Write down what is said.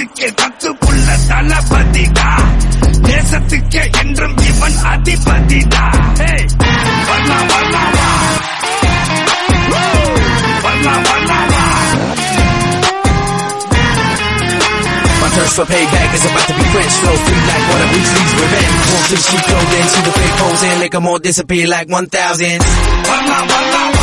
தேசத்துக்கே தத்துக்குள்ள தளபதிடா, தேசத்துக்கே என்றும் இவன் அதிபதிடா. வர்ணா வர்ணா வா, வர்ணா வர்ணா வா. My thirst for payback is about to be quenched. Flow free like water, Weasley's revenge. Won't see sheep clothing, see the fake hoes and liquor more disappear like 1,000. Walla walla